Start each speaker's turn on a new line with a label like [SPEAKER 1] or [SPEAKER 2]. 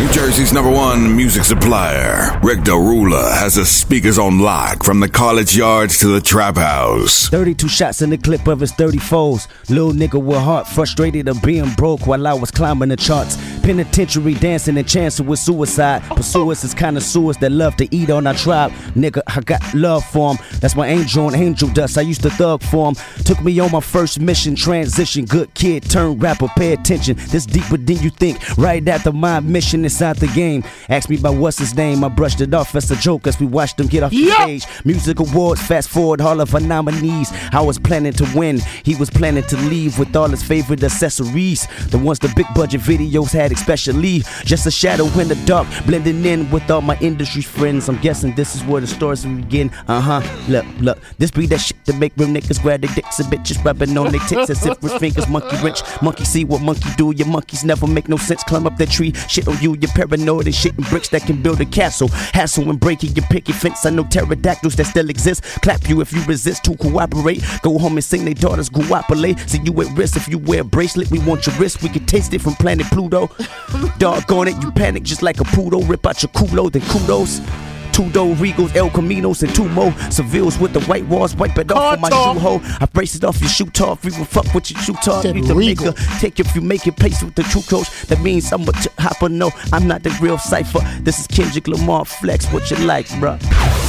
[SPEAKER 1] New Jersey's #1 music supplier, Rick Derula, has the speakers on lock from the college yards to the trap house.
[SPEAKER 2] 32 shots in the clip of his 34s. Little nigga with heart frustrated of being broke while I was climbing the charts. Penitentiary dancing and chancing with suicide. Pursuers is connoisseurs that love to eat on our tribe. Nigga, I got love for him. That's my angel and angel dust. I used to thug for him. Took me on my first mission, transition. Good kid, turn rapper, pay attention. This deeper than you think. Right after my mission inside the game. Ask me about what's his name. I brushed it off as a joke as we watched him get off the stage. Music awards, fast forward all of our nominees. I was planning to win. He was planning to leave with all his favorite accessories. The ones the big budget videos had especially. Just a shadow in the dark, blending in with all my industry friends. I'm guessing this is where the stories begin. Look, this be that shit to make real niggas grab their dicks and bitches rubbing on their tits as if with fingers monkey wrench. Monkey see what monkey do. Your monkeys never make no sense. Climb up that tree, shit on you. You're paranoid and shit in bricks that can build a castle. Hassle and breaking your picket fence. I know pterodactyls that still exist. Clap you if you resist to cooperate. Go home and sing their daughters cooperate. See you at risk if you wear a bracelet. We want your wrist. We can taste it from planet Pluto. Doggone it, you panic just like a poodle. Rip out your culo, then kudos. Two-door Regals, El Caminos, and two more Sevilles with the white walls. Wipe it off with my shoe hole. I brace it off your shoe top. We will fuck with your shoe top. You the maker. Take if you make it pace with the true coach. That means I'm a hopper. No, I'm not the real cipher. This is Kendrick Lamar Flex. What you like, bruh?